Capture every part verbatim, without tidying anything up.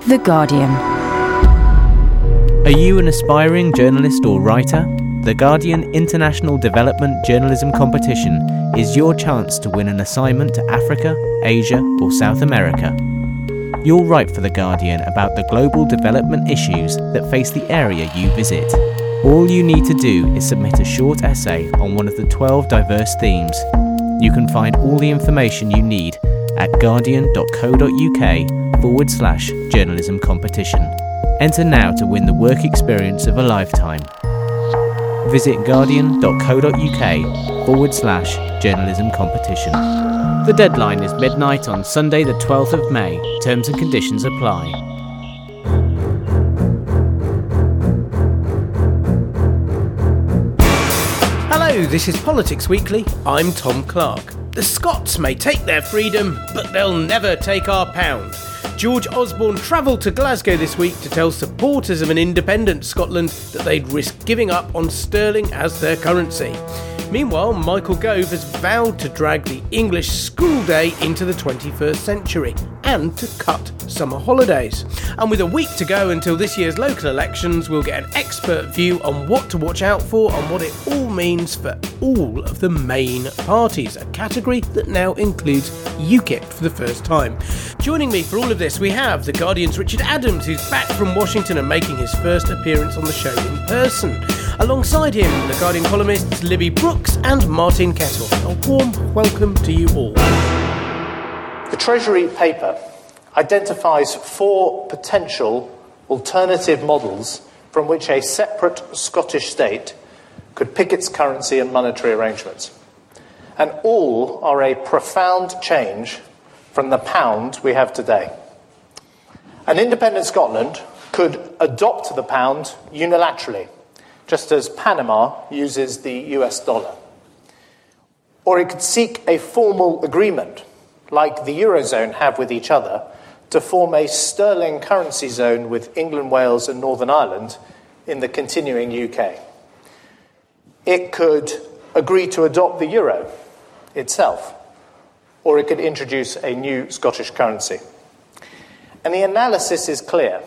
The Guardian. Are you an aspiring journalist or writer? The Guardian International Development Journalism Competition is your chance to win an assignment to Africa, Asia or South America. You'll write for The Guardian about the global development issues that face the area you visit. All you need to do is submit a short essay on one of the twelve diverse themes. You can find all the information you need at guardian.co.uk forward slash journalism competition. Enter now to win the work experience of a lifetime. Visit guardian.co.uk forward slash journalism competition. The deadline is midnight on Sunday the twelfth of May. Terms and conditions apply. Hello, this is Politics Weekly. I'm Tom Clark. The Scots may take their freedom, but they'll never take our pound. George Osborne travelled to Glasgow this week to tell supporters of an independent Scotland that they'd risk giving up on sterling as their currency. Meanwhile, Michael Gove has vowed to drag the English school day into the twenty-first century and to cut summer holidays. And with a week to go until this year's local elections, we'll get an expert view on what to watch out for and what it all means for all of the main parties, a category that now includes UKIP for the first time. Joining me for all of this, we have The Guardian's Richard Adams, who's back from Washington and making his first appearance on the show in person. Alongside him, The Guardian columnists Libby Brooks and Martin Kettle. A warm welcome to you all. The Treasury paper identifies four potential alternative models from which a separate Scottish state could pick its currency and monetary arrangements. And all are a profound change from the pound we have today. An independent Scotland could adopt the pound unilaterally, just as Panama uses the U S dollar. Or it could seek a formal agreement, like the Eurozone have with each other, to form a sterling currency zone with England, Wales and Northern Ireland in the continuing U K. It could agree to adopt the euro itself, or it could introduce a new Scottish currency. And the analysis is clear.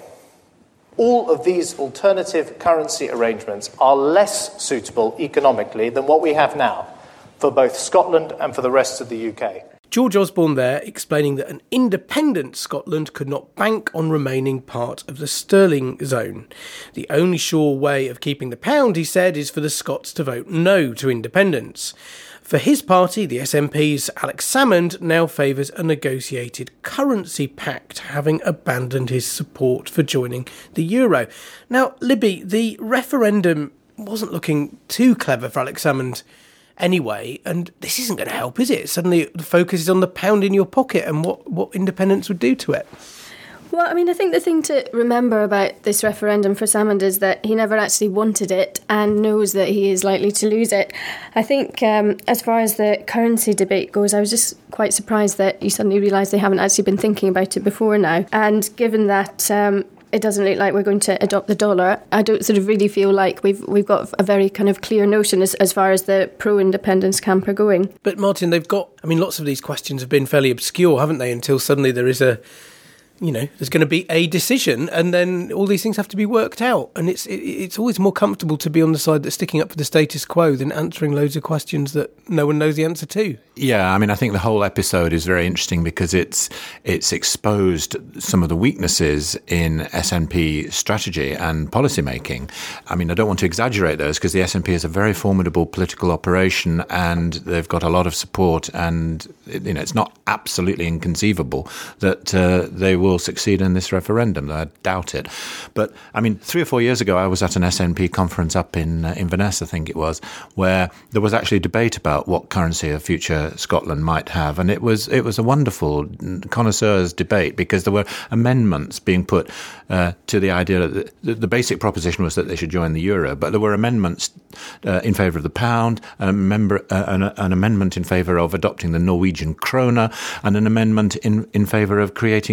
All of these alternative currency arrangements are less suitable economically than what we have now for both Scotland and for the rest of the U K. George Osborne there explaining that an independent Scotland could not bank on remaining part of the sterling zone. The only sure way of keeping the pound, he said, is for the Scots to vote no to independence. For his party, the S N P's Alex Salmond now favours a negotiated currency pact, having abandoned his support for joining the euro. Now, Libby, the referendum wasn't looking too clever for Alex Salmond anyway, and this isn't going to help, is it? Suddenly the focus is on the pound in your pocket and what, what independence would do to it. Well, I mean, I think the thing to remember about this referendum for Salmond is that he never actually wanted it and knows that he is likely to lose it. I think um, as far as the currency debate goes, I was just quite surprised that you suddenly realise they haven't actually been thinking about it before now. And given that um, it doesn't look like we're going to adopt the dollar, I don't sort of really feel like we've we've got a very kind of clear notion as, as far as the pro-independence camp are going. But Martin, they've got, I mean, lots of these questions have been fairly obscure, haven't they, until suddenly there is a, you know, there's going to be a decision and then all these things have to be worked out. And it's it, it's always more comfortable to be on the side that's sticking up for the status quo than answering loads of questions that no one knows the answer to. Yeah, I mean, I think the whole episode is very interesting because it's it's exposed some of the weaknesses in S N P strategy and policy making. I mean, I don't want to exaggerate those because the S N P is a very formidable political operation and they've got a lot of support, and you know, it's not absolutely inconceivable that uh, they will succeed in this referendum. I doubt it. But I mean, three or four years ago, I was at an S N P conference up in uh, Inverness, I think it was, where there was actually a debate about what currency a future Scotland might have, and it was it was a wonderful connoisseurs debate because there were amendments being put uh, to the idea that the, the basic proposition was that they should join the euro, but there were amendments uh, in favour of the pound, a member, uh, an, an amendment in favour of adopting the Norwegian krona, and an amendment in in favour of creating a new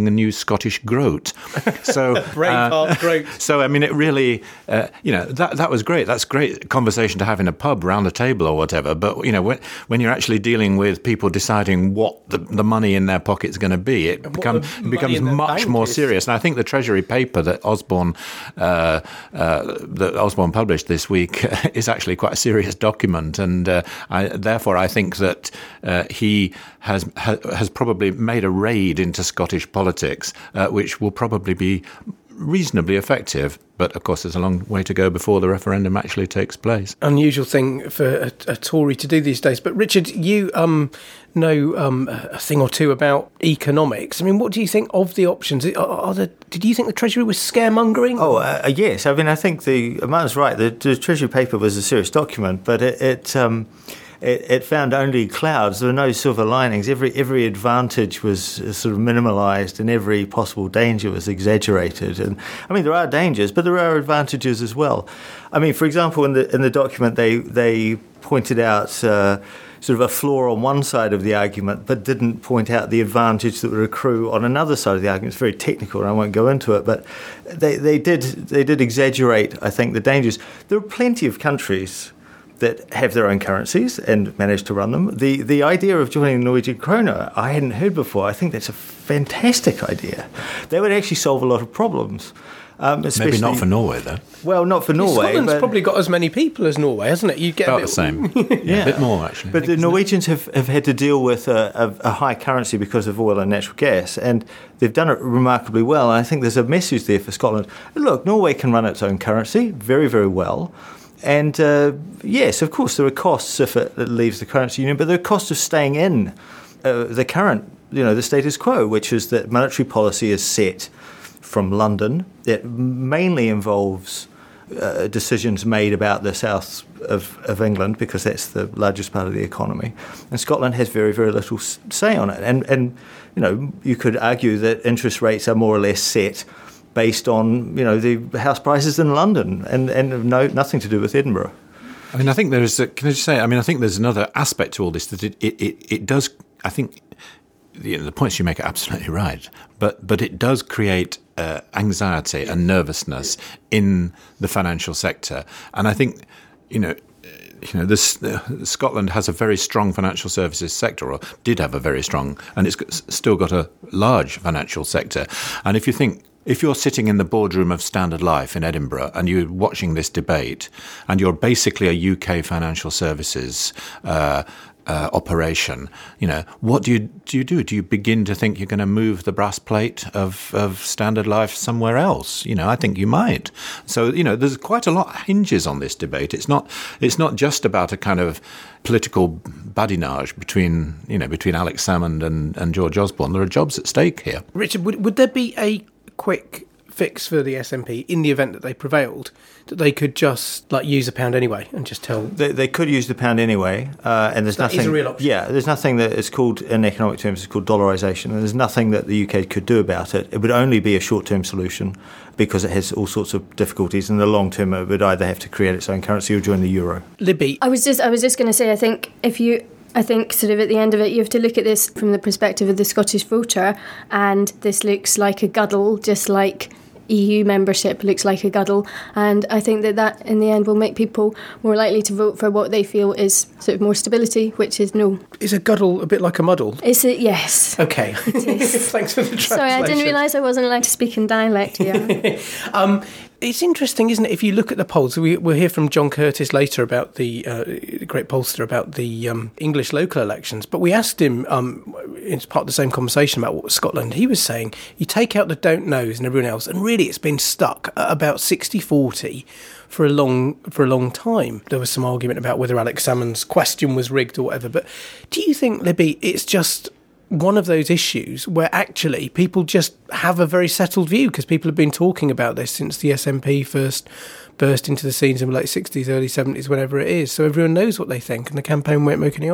Scottish groat. So, Braveheart uh, groat. So, I mean, it really, uh, you know, that that was great. That's great conversation to have in a pub round a table or whatever. But, you know, when, when you're actually dealing with people deciding what the, the money in their pocket is going to be, it, become, it becomes much more is. serious. And I think the Treasury paper that Osborne, uh, uh, that Osborne published this week is actually quite a serious document. And uh, I, therefore, I think that uh, he has ha, has probably made a raid into Scottish politics, uh, which will probably be reasonably effective. But, of course, there's a long way to go before the referendum actually takes place. Unusual thing for a, a Tory to do these days. But, Richard, you um, know um, a thing or two about economics. I mean, what do you think of the options? Are, are the, did you think the Treasury was scaremongering? Oh, uh, yes. I mean, I think the Martin's right. The, the Treasury paper was a serious document, but it... it um, It, it found only clouds. There were no silver linings. Every every advantage was sort of minimalised, and every possible danger was exaggerated. And I mean, there are dangers, but there are advantages as well. I mean, for example, in the in the document, they they pointed out uh, sort of a flaw on one side of the argument, but didn't point out the advantage that would accrue on another side of the argument. It's very technical, and I won't go into it, but they they did they did exaggerate, I think, the dangers. There are plenty of countries that have their own currencies and manage to run them. The the idea of joining the Norwegian kroner, I hadn't heard before. I think that's a fantastic idea. That would actually solve a lot of problems. Um, Maybe not for Norway, though. Well, not for Norway. Scotland's but probably got as many people as Norway, hasn't it? You get about a bit, the same. yeah, yeah, a bit more, actually. But the Norwegians have, have had to deal with a, a, a high currency because of oil and natural gas, and they've done it remarkably well. And I think there's a message there for Scotland. Look, Norway can run its own currency very, very well. And uh, yes, of course, there are costs if it, it leaves the currency union, but there are costs of staying in uh, the current, you know, the status quo, which is that monetary policy is set from London. It mainly involves uh, decisions made about the south of, of England, because that's the largest part of the economy. And Scotland has very, very little say on it. And, and you know, you could argue that interest rates are more or less set based on, you know, the house prices in London, and, and no nothing to do with Edinburgh. I mean, I think there is, a, can I just say, I mean, I think there's another aspect to all this, that it, it, it, it does, I think, you know, the points you make are absolutely right, but but it does create uh, anxiety and nervousness in the financial sector. And I think, you know, You know, this, uh, Scotland has a very strong financial services sector, or did have a very strong, and it's still got a large financial sector. And if you think, if you're sitting in the boardroom of Standard Life in Edinburgh and you're watching this debate, and you're basically a U K financial services uh, uh, operation, you know, what do you do? You do? Do you begin to think you're going to move the brass plate of, of Standard Life somewhere else? You know, I think you might. So, you know, there's quite a lot hinges on this debate. It's not. It's not just about a kind of political badinage between, you know, between Alex Salmond and, and George Osborne. There are jobs at stake here. Richard, would would there be a quick fix for the S N P in the event that they prevailed, that they could just like use a pound anyway and just tell? They, they could use the pound anyway, uh, and there's so nothing. That is a real option. Yeah, there's nothing that is called, in economic terms, it's called dollarisation, and there's nothing that the U K could do about it. It would only be a short-term solution because it has all sorts of difficulties. In the long term, it would either have to create its own currency or join the euro. Libby, I was just I was just going to say, I think if you. I think sort of at the end of it, you have to look at this from the perspective of the Scottish voter, and this looks like a guddle, just like E U membership looks like a guddle. And I think that that, in the end, will make people more likely to vote for what they feel is sort of more stability, which is no. Is a guddle a bit like a muddle? Is it? Yes. Okay. It is. Thanks for the translation. Sorry, I didn't realise I wasn't allowed to speak in dialect here. um, It's interesting, isn't it, if you look at the polls. We, we'll hear from John Curtis later about the uh, great pollster about the um, English local elections. But we asked him, um, it's part of the same conversation about what was Scotland. He was saying, you take out the don't knows and everyone else, and really it's been stuck at about sixty forty for a long for a long time. There was some argument about whether Alex Salmond's question was rigged or whatever. But do you think, Libby, it's just one of those issues where actually people just have a very settled view, because people have been talking about this since the S N P first burst into the scenes in the late sixties, early seventies, whenever it is. So everyone knows what they think, and the campaign won't make any odds.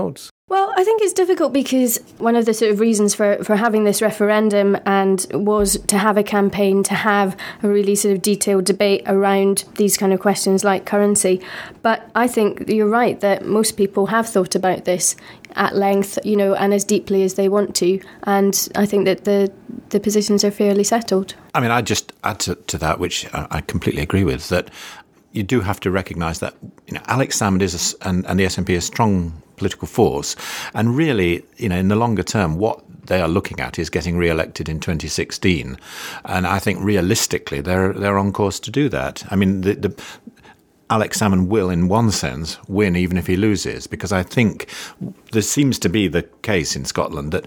Well, I think it's difficult because one of the sort of reasons for, for having this referendum and was to have a campaign, to have a really sort of detailed debate around these kind of questions like currency. But I think you're right that most people have thought about this at length, you know, and as deeply as they want to. And I think that the the positions are fairly settled. I mean, I'd just add to, to that, which I completely agree with, that you do have to recognise that, you know, Alex Salmond is a, and, and the S N P is a strong political force, and really, you know, in the longer term, what they are looking at is getting re-elected in twenty sixteen, and I think realistically they're they're on course to do that. I mean, the, the Alex Salmond will, in one sense, win even if he loses, because I think there seems to be the case in Scotland that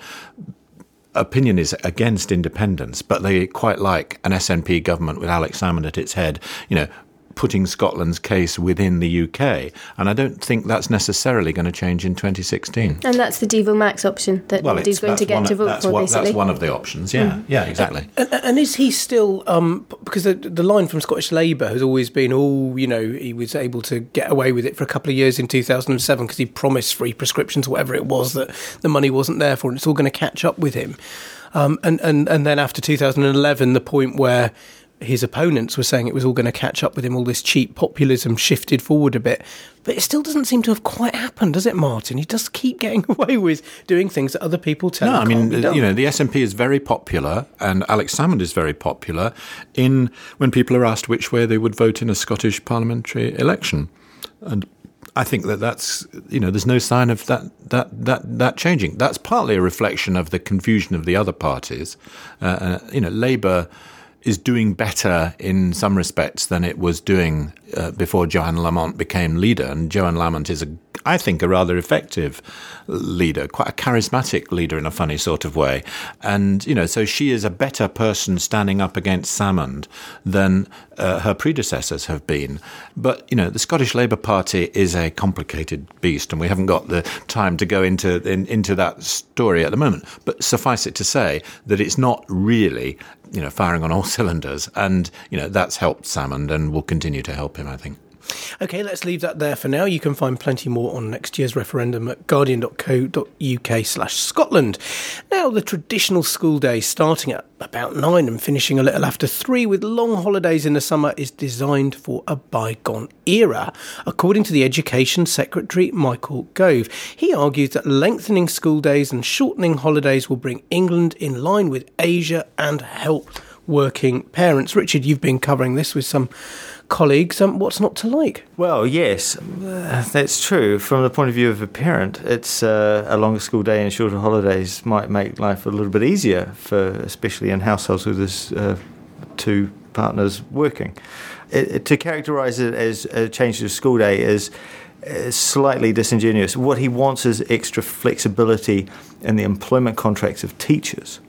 opinion is against independence, but they quite like an S N P government with Alex Salmond at its head, you know, putting Scotland's case within the U K. And I don't think that's necessarily going to change in twenty sixteen. And that's the Devo Max option that well, nobody's going to get to vote for, what, basically. That's one of the options, yeah. Mm. Yeah, exactly. And, and is he still, um, because the, the line from Scottish Labour has always been, oh, you know, he was able to get away with it for a couple of years in two thousand seven because he promised free prescriptions, whatever it was, that the money wasn't there for, and it's all going to catch up with him. Um, and, and, and then after two thousand eleven, the point where his opponents were saying it was all going to catch up with him, all this cheap populism shifted forward a bit. But it still doesn't seem to have quite happened, does it, Martin? He does keep getting away with doing things that other people tell no, him I mean, can't be done. You know, the S N P is very popular, and Alex Salmond is very popular in when people are asked which way they would vote in a Scottish parliamentary election. And I think that that's, you know, there's no sign of that that that that changing. That's partly a reflection of the confusion of the other parties. Uh, you know, Labour is doing better in some respects than it was doing uh, before Johann Lamont became leader. And Johann Lamont is, a, I think, a rather effective leader, quite a charismatic leader in a funny sort of way. And, you know, so she is a better person standing up against Salmond than uh, her predecessors have been. But, you know, the Scottish Labour Party is a complicated beast, and we haven't got the time to go into in, into that story at the moment. But suffice it to say that it's not really, you know, firing on all cylinders. And, you know, that's helped Salmond and will continue to help him, I think. OK, let's leave that there for now. You can find plenty more on next year's referendum at guardian.co.uk slash Scotland. Now, the traditional school day starting at about nine and finishing a little after three with long holidays in the summer is designed for a bygone era, according to the Education Secretary Michael Gove. He argues that lengthening school days and shortening holidays will bring England in line with Asia and help working parents. Richard, you've been covering this with some colleagues. Um, what's not to like? Well, yes, uh, that's true. From the point of view of a parent, it's uh, a longer school day and shorter holidays might make life a little bit easier, for especially in households with this, uh, two partners working. It, it, to characterise it as a change to school day is uh, slightly disingenuous. What he wants is extra flexibility in the employment contracts of teachers.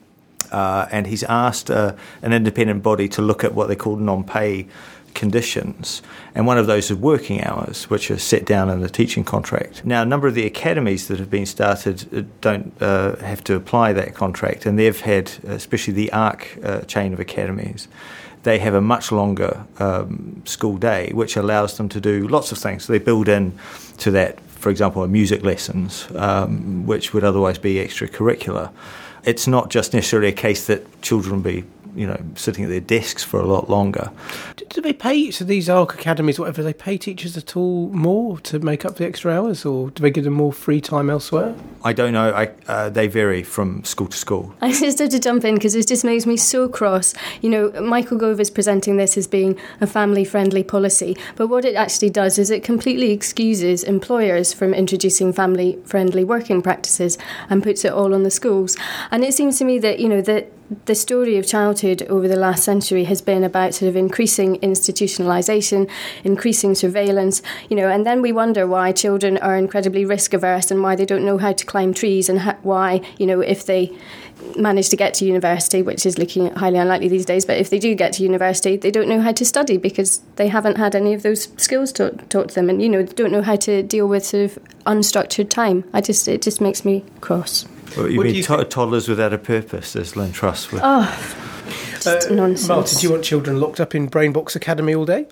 Uh, and he's asked uh, an independent body to look at what they call non-pay conditions, and one of those is working hours, which are set down in the teaching contract. Now, a number of the academies that have been started don't uh, have to apply that contract, and they've had, especially the ARC uh, chain of academies, they have a much longer um, school day, which allows them to do lots of things. So they build in to that, for example, music lessons, um, which would otherwise be extracurricular. It's not just necessarily a case that children will be, you know, sitting at their desks for a lot longer. Do, do they pay, so these ARC academies, whatever, do they pay teachers at all more to make up the extra hours, or do they give them more free time elsewhere? I don't know. I, uh, they vary from school to school. I just have to jump in because this just makes me so cross. You know, Michael Gove is presenting this as being a family-friendly policy, but what it actually does is it completely excuses employers from introducing family-friendly working practices and puts it all on the schools. And it seems to me that, you know, that the story of childhood over the last century has been about sort of increasing institutionalisation, increasing surveillance, you know, and then we wonder why children are incredibly risk averse and why they don't know how to climb trees, and ha- why, you know, if they manage to get to university, which is looking highly unlikely these days, but if they do get to university, they don't know how to study because they haven't had any of those skills taught, taught to them, and, you know, they don't know how to deal with sort of unstructured time. I just, it just makes me cross. Well, you what mean you to- toddlers without a purpose, as Lynn Truss would. Oh, just uh, nonsense. Martin, do you want children locked up in Brainbox Academy all day?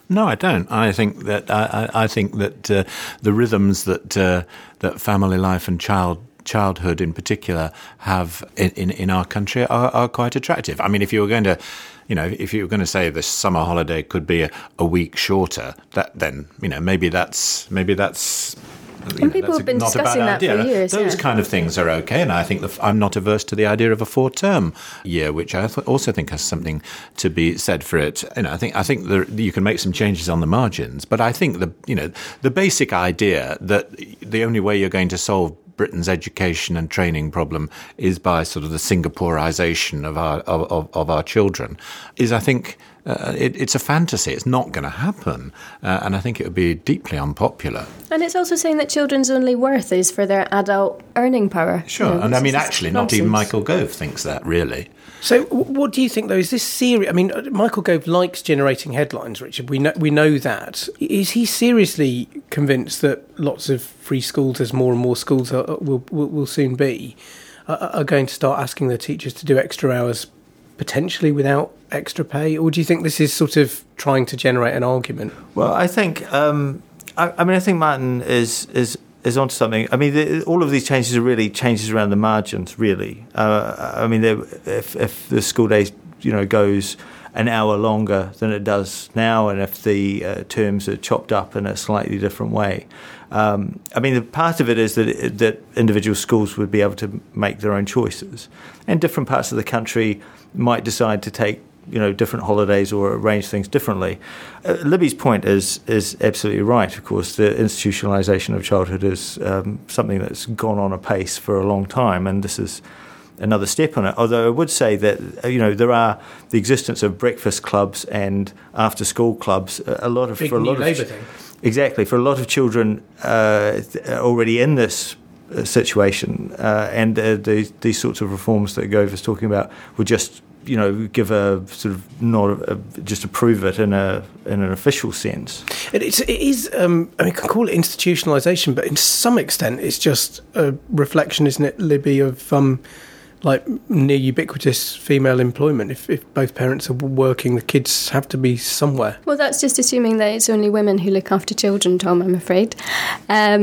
No, I don't. I think that I, I think that uh, the rhythms that uh, that family life and child childhood in particular have in, in, in our country are, are quite attractive. I mean, if you were going to, you know, if you were going to say the summer holiday could be a, a week shorter, that then, you know, maybe that's maybe that's. And know, people have been discussing that idea. for years. Those yeah. kind of things are okay, and I think the, I'm not averse to the idea of a four-term year, which I th- also think has something to be said for it. You know, I think I think the, you can make some changes on the margins, but I think the you know the basic idea that the only way you're going to solve Britain's education and training problem is by sort of the Singaporeization of our of, of, of our children is, I think, uh, it, it's a fantasy. It's not going to happen, uh, and I think it would be deeply unpopular. And it's also saying that children's only worth is for their adult earning power. Sure, you know, and I mean, actually, nonsense. not even Michael Gove thinks that, really. So, what do you think, though? Is this serious? I mean, Michael Gove likes generating headlines, Richard. We know we know that. Is he seriously convinced that lots of free schools, as more and more schools are, will, will will soon be, are, are going to start asking their teachers to do extra hours, potentially without extra pay? Or do you think this is sort of trying to generate an argument? Well, I think. Um, I, I mean, I think Martin is is. is onto something. I mean, the, all of these changes are really changes around the margins, really. Uh, I mean, if, if the school day, you know, goes an hour longer than it does now, and if the uh, terms are chopped up in a slightly different way, um, I mean, the part of it is that it, that individual schools would be able to make their own choices, and different parts of the country might decide to take, you know, different holidays or arrange things differently. Uh, Libby's point is is absolutely right. Of course, the institutionalisation of childhood is um, something that's gone on apace for a long time, and this is another step on it. Although I would say that, you know, there are the existence of breakfast clubs and after-school clubs. A lot of Big for a new lot of Labour thing. Exactly, for a lot of children uh, already in this uh, situation, uh, and uh, these these sorts of reforms that Gove is talking about would just, you know, give a sort of not a, just approve it in a in an official sense. It, it's, it is. Um, I mean, you can call it institutionalisation, but in some extent, it's just a reflection, isn't it, Libby, of um, like near ubiquitous female employment. If, if both parents are working, the kids have to be somewhere. Well, that's just assuming that it's only women who look after children, Tom, I'm afraid. Um,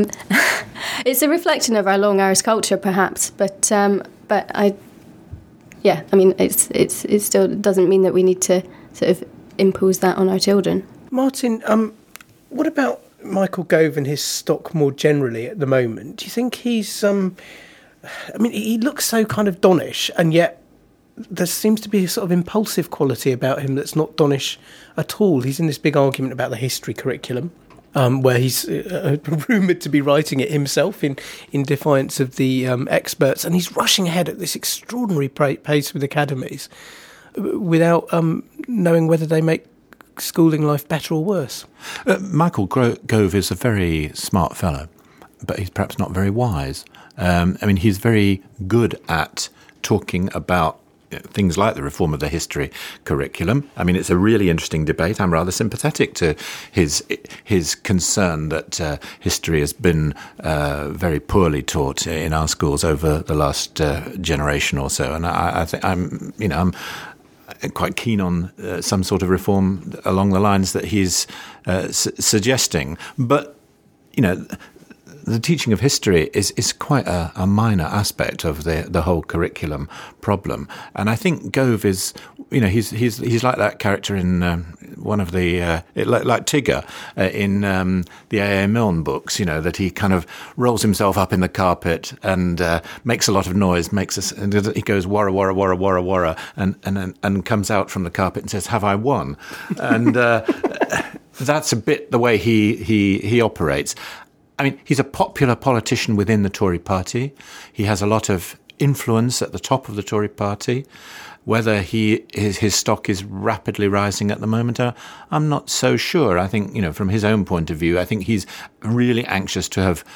it's a reflection of our long hours culture, perhaps, but um, but I. Yeah, I mean, it's it's it still doesn't mean that we need to sort of impose that on our children. Martin, um, what about Michael Gove and his stock more generally at the moment? Do you think he's... Um, I mean, he looks so kind of donnish, and yet there seems to be a sort of impulsive quality about him that's not donnish at all. He's in this big argument about the history curriculum, Um, where he's uh, rumoured to be writing it himself in, in defiance of the um, experts. And he's rushing ahead at this extraordinary pra- pace with academies without um, knowing whether they make schooling life better or worse. Uh, Michael Gro- Gove is a very smart fellow, but he's perhaps not very wise. Um, I mean, he's very good at talking about things like the reform of the history curriculum. I mean, it's a really interesting debate. I'm rather sympathetic to his his concern that uh, history has been uh, very poorly taught in our schools over the last uh, generation or so. And I, I think I'm, you know, I'm quite keen on uh, some sort of reform along the lines that he's uh, su- suggesting. But, you know, the teaching of history is, is quite a, a minor aspect of the, the whole curriculum problem. And I think Gove is, you know, he's he's he's like that character in um, one of the, uh, it, like, like Tigger uh, in um, the A A Milne books, you know, that he kind of rolls himself up in the carpet and uh, makes a lot of noise, makes us, and he goes, warra, warra, warra, warra, warra, and, and, and comes out from the carpet and says, have I won? And uh, that's a bit the way he, he, he operates. I mean, he's a popular politician within the Tory party. He has a lot of influence at the top of the Tory party. Whether he his, his stock is rapidly rising at the moment, uh, I'm not so sure. I think, you know, from his own point of view, I think he's really anxious to have,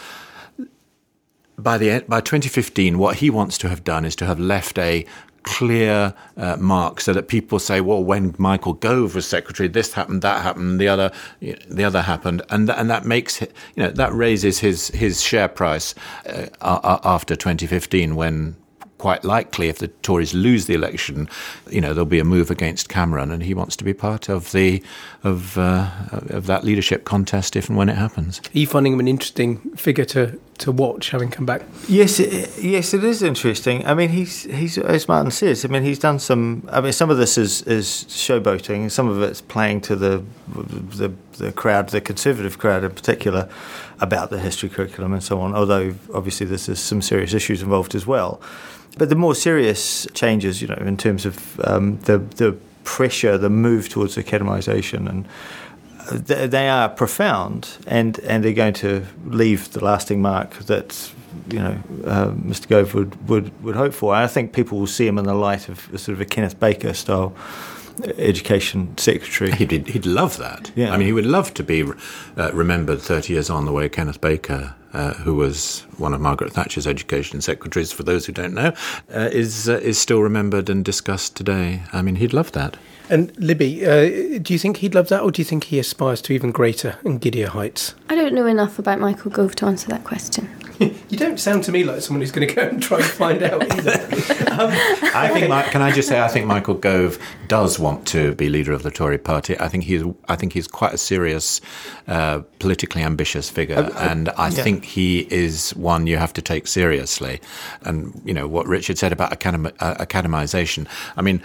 by the by twenty fifteen, what he wants to have done is to have left a clear uh, mark so that people say, well, when Michael Gove was secretary, this happened, that happened, the other, the other happened, and th- and that makes, you know, that raises his his share price uh, after twenty fifteen, when quite likely, if the Tories lose the election, you know, there'll be a move against Cameron, and he wants to be part of the of uh, of that leadership contest if and when it happens. Are you finding him an interesting figure to, to watch, having come back? Yes, it, yes, it is interesting. I mean, he's he's as Martin says. I mean, he's done some. I mean, some of this is, is showboating, some of it's playing to the the the crowd, the Conservative crowd in particular, about the history curriculum and so on. Although obviously there's, there's some serious issues involved as well. But the more serious changes, you know, in terms of um, the the pressure, the move towards academisation, and th- they are profound, and, and they're going to leave the lasting mark that, you know, uh, Mister Gove would, would, would hope for. I think people will see him in the light of a sort of a Kenneth Baker style education secretary. He'd, he'd love that. Yeah. I mean, he would love to be uh, remembered thirty years on the way Kenneth Baker, uh, who was one of Margaret Thatcher's education secretaries, for those who don't know, uh, is uh, is still remembered and discussed today. I mean, he'd love that. And Libby, uh, do you think he'd love that, or do you think he aspires to even greater and giddier heights? I don't know enough about Michael Gove to answer that question. You don't sound to me like someone who's going to go and try and find out either. um, I think. My, can I just say? I think Michael Gove does want to be leader of the Tory party. I think he's. I think he's quite a serious, uh, politically ambitious figure, uh, uh, and I yeah. think he is one you have to take seriously. And you know what Richard said about academi- uh, academisation. I mean,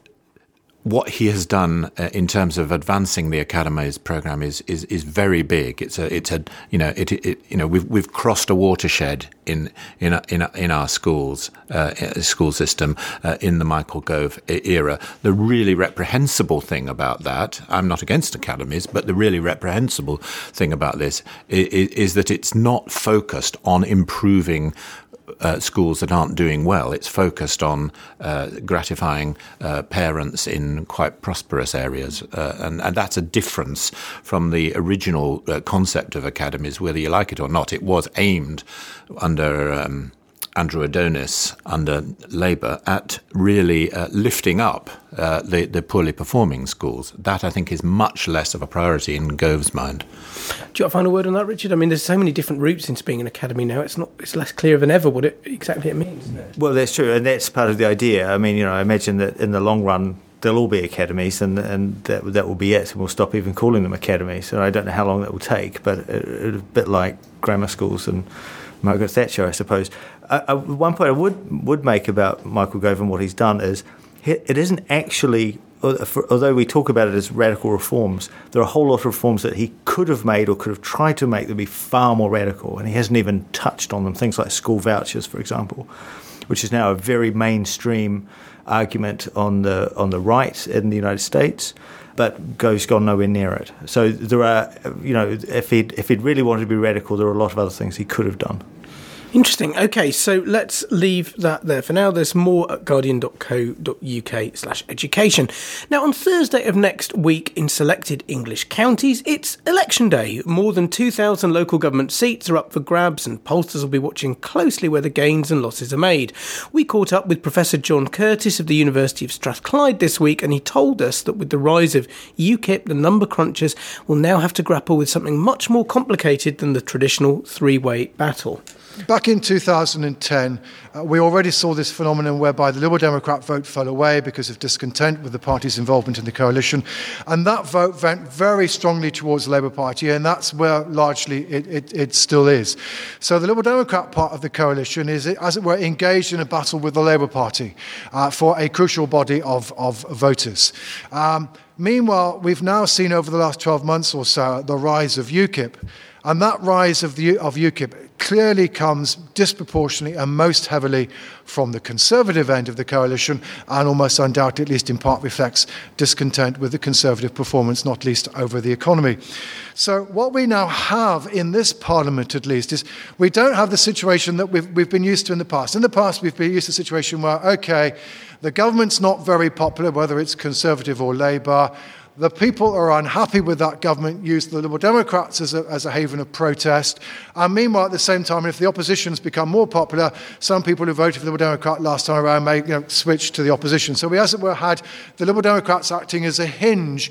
what he has done uh, in terms of advancing the Academies programme is, is is very big. It's a it's a you know it, it you know we've we've crossed a watershed in in in in our schools uh, school system uh, in the Michael Gove era. The really reprehensible thing about that, I'm not against academies, but the really reprehensible thing about this is, is that it's not focused on improving Uh, schools that aren't doing well. It's focused on uh, gratifying uh, parents in quite prosperous areas. Uh, and, and that's a difference from the original uh, concept of academies, whether you like it or not. It was aimed under um, Andrew Adonis, under Labour, at really uh, lifting up uh, the, the poorly performing schools. That, I think, is much less of a priority in Gove's mind. Do you want to find a word on that, Richard? I mean, there's so many different routes into being an academy now. It's not. It's less clear than ever what it exactly it means, isn't it? Well, that's true, and that's part of the idea. I mean, you know, I imagine that in the long run there'll all be academies, and and that that will be it, and we'll stop even calling them academies. And I don't know how long that will take, but it, it's a bit like grammar schools and Margaret Thatcher, I suppose. Uh, uh, one point I would would make about Michael Gove and what he's done is it isn't actually. Although we talk about it as radical reforms, there are a whole lot of reforms that he could have made or could have tried to make that would be far more radical, and he hasn't even touched on them. Things like school vouchers, for example, which is now a very mainstream argument on the on the right in the United States, but Gove's gone nowhere near it. So there are, you know, if he'd, if he'd really wanted to be radical, there are a lot of other things he could have done. Interesting. Okay, so let's leave that there for now. There's more at guardian.co.uk slash education. Now, on Thursday of next week in selected English counties, it's election day. More than two thousand local government seats are up for grabs, and pollsters will be watching closely where the gains and losses are made. We caught up with Professor John Curtis of the University of Strathclyde this week, and he told us that with the rise of UKIP, the number crunchers will now have to grapple with something much more complicated than the traditional three-way battle. Back in two thousand ten, uh, we already saw this phenomenon whereby the Liberal Democrat vote fell away because of discontent with the party's involvement in the coalition. And that vote went very strongly towards the Labour Party, and that's where largely it, it, it still is. So the Liberal Democrat part of the coalition is, as it were, engaged in a battle with the Labour Party uh, for a crucial body of, of voters. Um, meanwhile, we've now seen over the last twelve months or so the rise of UKIP. And that rise of, the, of UKIP clearly comes disproportionately and most heavily from the Conservative end of the coalition, and almost undoubtedly, at least in part, reflects discontent with the Conservative performance, not least over the economy. So what we now have in this Parliament, at least, is we don't have the situation that we've, we've been used to in the past. In the past, we've been used to a situation where, OK, the government's not very popular, whether it's Conservative or Labour. The people are unhappy with that government, use the Liberal Democrats as a, as a haven of protest. And meanwhile, at the same time, if the opposition's become more popular, some people who voted for the Liberal Democrat last time around may you know, switch to the opposition. So we, as it were, had the Liberal Democrats acting as a hinge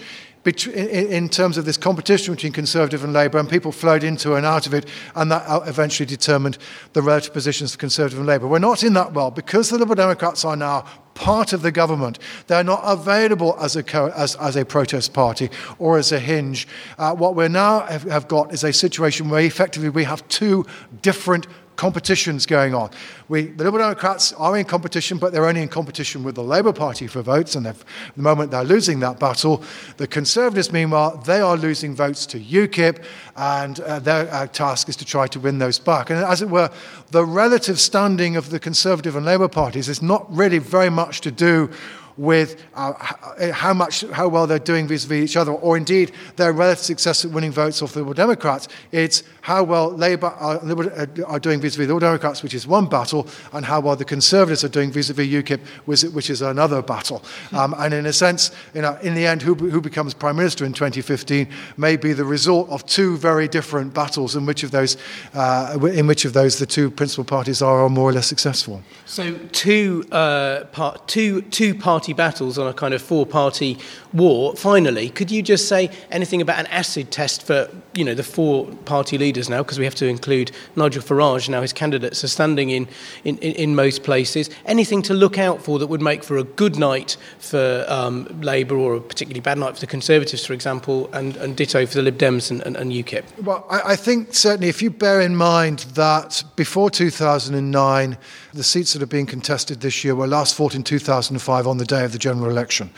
bet- in, in terms of this competition between Conservative and Labour, and people flowed into and out of it, and that eventually determined the relative positions of Conservative and Labour. We're not in that world because the Liberal Democrats are now part of the government. They're not available as a co- as, as a protest party or as a hinge. Uh, what we now have, have got is a situation where effectively we have two different competitions going on. We, the Liberal Democrats are in competition, but they're only in competition with the Labour Party for votes, and at the moment they're losing that battle. The Conservatives, meanwhile, they are losing votes to UKIP, and uh, their uh, task is to try to win those back. And as it were, the relative standing of the Conservative and Labour parties is not really very much to do with uh, how much, how well they're doing vis-a-vis each other, or indeed their relative success at winning votes off the Liberal Democrats. It's how well Labour are, are doing vis-a-vis the Liberal Democrats, which is one battle, and how well the Conservatives are doing vis-a-vis UKIP, which is another battle. Um, and in a sense, you know, in the end, who, who becomes Prime Minister in twenty fifteen may be the result of two very different battles, in which of those, uh, in which of those the two principal parties are, are more or less successful. So two, uh, part, two, two party battles on a kind of four-party war. Finally, could you just say anything about an acid test for, you know, the four party leaders now, because we have to include Nigel Farage now, his candidates are standing in, in, in most places. Anything to look out for that would make for a good night for um, Labour, or a particularly bad night for the Conservatives, for example, and, and ditto for the Lib Dems and, and, and UKIP? Well, I, I think certainly if you bear in mind that before two thousand nine, the seats that are being contested this year were last fought in two thousand five on the day of the general election.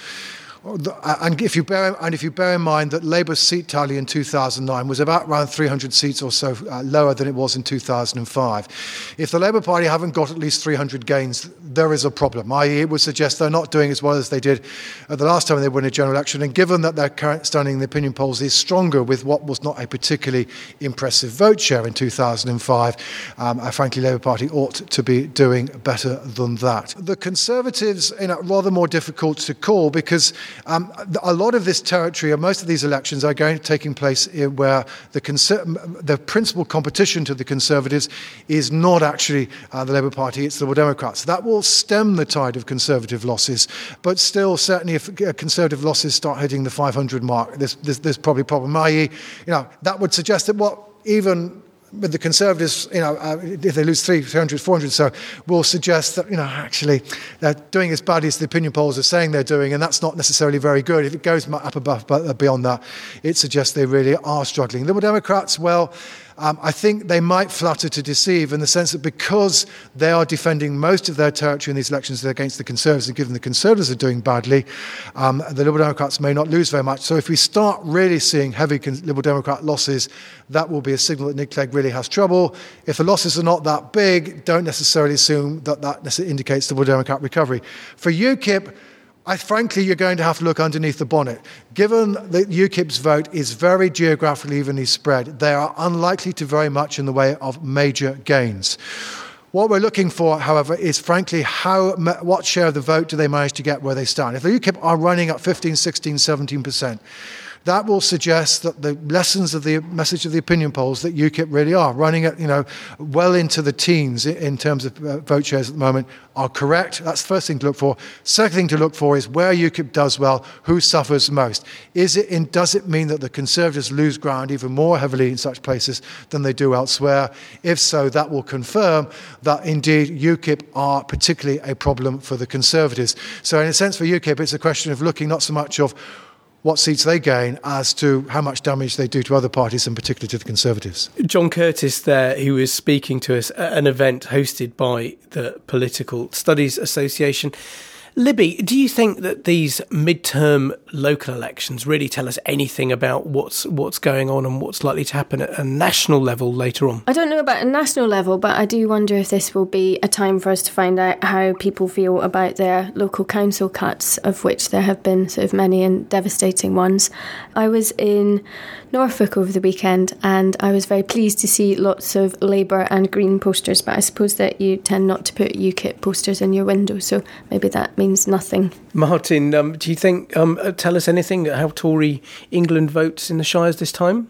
And if you bear and if you bear in mind that Labour's seat tally in two thousand nine was about around three hundred seats or so uh, lower than it was in two thousand five, if the Labour Party haven't got at least three hundred gains, there is a problem. that is, it would suggest they're not doing as well as they did at the last time they won a general election. And given that their current standing in the opinion polls is stronger with what was not a particularly impressive vote share in two thousand five, um, I frankly Labour Party ought to be doing better than that. The Conservatives, you know, rather more difficult to call because Um, a lot of this territory, or most of these elections, are going taking place where the, conser- the principal competition to the Conservatives is not actually uh, the Labour Party, it's the Liberal Democrats. That will stem the tide of Conservative losses, but still, certainly, if Conservative losses start hitting the five hundred mark, there's, there's, there's probably a problem. that is, you know, that would suggest that what even with the Conservatives, you know, uh, if they lose three hundred, four hundred, so will suggest that, you know, actually they're doing as badly as the opinion polls are saying they're doing, and that's not necessarily very good. If it goes up above, beyond that, it suggests they really are struggling. Liberal Democrats, well, Um, I think they might flutter to deceive in the sense that because they are defending most of their territory in these elections against the Conservatives, and given the Conservatives are doing badly, um, the Liberal Democrats may not lose very much. So if we start really seeing heavy Liberal Democrat losses, that will be a signal that Nick Clegg really has trouble. If the losses are not that big, don't necessarily assume that that indicates the Liberal Democrat recovery. For UKIP, I, frankly, you're going to have to look underneath the bonnet. Given that UKIP's vote is very geographically evenly spread, they are unlikely to very much in the way of major gains. What we're looking for, however, is frankly how what share of the vote do they manage to get where they stand. If the UKIP are running at fifteen, sixteen, seventeen percent, that will suggest that the lessons of the message of the opinion polls that UKIP really are running at, you know, well into the teens in terms of uh, vote shares at the moment are correct. That's the first thing to look for. Second thing to look for is where UKIP does well, who suffers most. Is it in, does it mean that the Conservatives lose ground even more heavily in such places than they do elsewhere? If so, that will confirm that indeed UKIP are particularly a problem for the Conservatives. So in a sense for UKIP, it's a question of looking not so much of what seats they gain as to how much damage they do to other parties, and particularly to the Conservatives. John Curtis there, who was speaking to us at an event hosted by the Political Studies Association. Libby, do you think that these midterm local elections really tell us anything about what's what's going on and what's likely to happen at a national level later on? I don't know about a national level, but I do wonder if this will be a time for us to find out how people feel about their local council cuts, of which there have been sort of many and devastating ones. I was in Norfolk over the weekend and I was very pleased to see lots of Labour and Green posters, but I suppose that you tend not to put UKIP posters in your window, so maybe that means nothing. Martin, um, do you think, um, tell us anything, how Tory England votes in the Shires this time?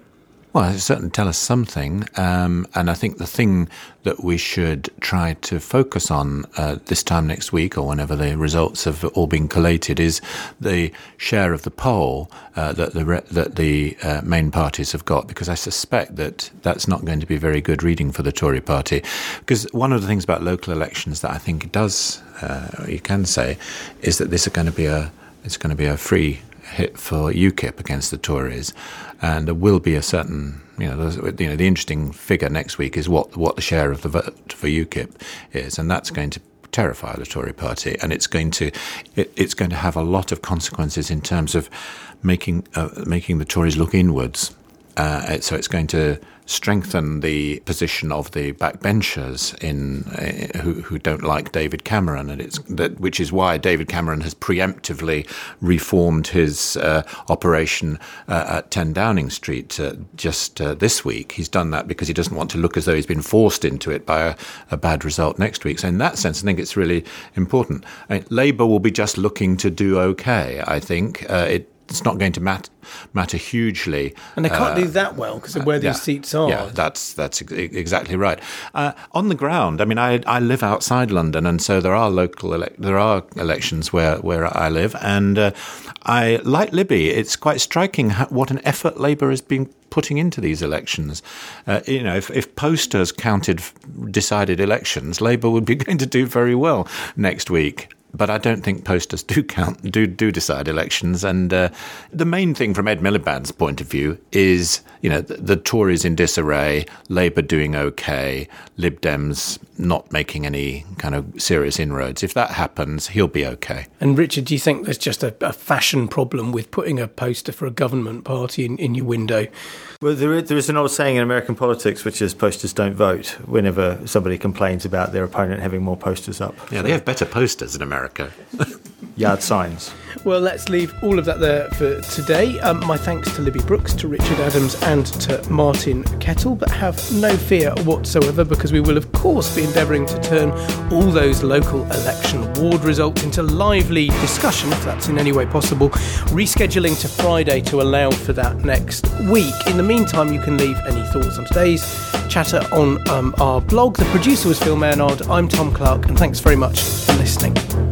Well, it certainly tell us something, um, and I think the thing that we should try to focus on uh, this time next week, or whenever the results have all been collated, is the share of the poll uh, that the re- that the uh, main parties have got, because I suspect that that's not going to be very good reading for the Tory party. Because one of the things about local elections that I think it does, uh, you can say, is that this is going to be a it's going to be a free hit for UKIP against the Tories, and there will be a certain, you know, you know, the interesting figure next week is what what the share of the vote for UKIP is, and that's going to terrify the Tory party, and it's going to it, it's going to have a lot of consequences in terms of making uh, making the Tories look inwards. Uh, so it's going to strengthen the position of the backbenchers in uh, who, who don't like David Cameron, and it's that which is why David Cameron has preemptively reformed his uh, operation uh, at ten Downing Street uh, just uh, this week. He's done that because he doesn't want to look as though he's been forced into it by a, a bad result next week. So in that sense, I think it's really important. I mean, Labour will be just looking to do okay. I think uh, it. It's not going to mat- matter hugely. And they can't uh, do that well because of where these yeah, seats are. Yeah, that's that's ex- exactly right. Uh, on the ground, I mean, I I live outside London, and so there are local ele- there are elections where, where I live, and uh, I like Libby. It's quite striking how, what an effort Labour has been putting into these elections. Uh, you know, if, if posters counted decided elections, Labour would be going to do very well next week. But I don't think posters do count, do do decide elections. And uh, the main thing from Ed Miliband's point of view is, you know, the, the Tories in disarray, Labour doing okay, Lib Dems not making any kind of serious inroads. If that happens, he'll be okay. And Richard, do you think there's just a, a fashion problem with putting a poster for a government party in, in your window? Well, there is, there is an old saying in American politics, which is posters don't vote, whenever somebody complains about their opponent having more posters up. Yeah, they have better posters in America. Yard signs. Well, let's leave all of that there for today. Um, my thanks to Libby Brooks, to Richard Adams and to Martin Kettle, but have no fear whatsoever, because we will of course be endeavouring to turn all those local election ward results into lively discussion, if that's in any way possible, rescheduling to Friday to allow for that next week. In the meantime, you can leave any thoughts on today's chatter on um, our blog. The producer was Phil Maynard. I'm Tom Clark, and thanks very much for listening.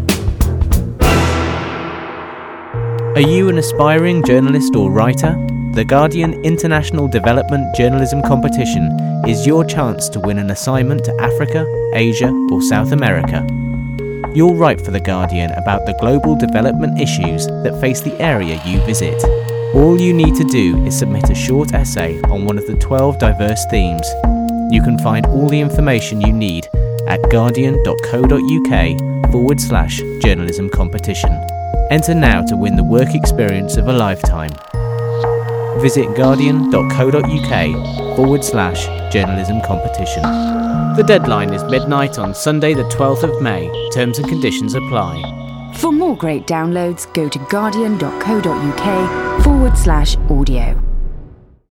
Are you an aspiring journalist or writer? The Guardian International Development Journalism Competition is your chance to win an assignment to Africa, Asia or South America. You'll write for The Guardian about the global development issues that face the area you visit. All you need to do is submit a short essay on one of the twelve diverse themes. You can find all the information you need at guardian.co.uk forward slash journalism competition. Enter now to win the work experience of a lifetime. Visit guardian.co.uk forward slash journalism competition. The deadline is midnight on Sunday the twelfth of May. Terms and conditions apply. For more great downloads, go to guardian.co.uk forward slash audio.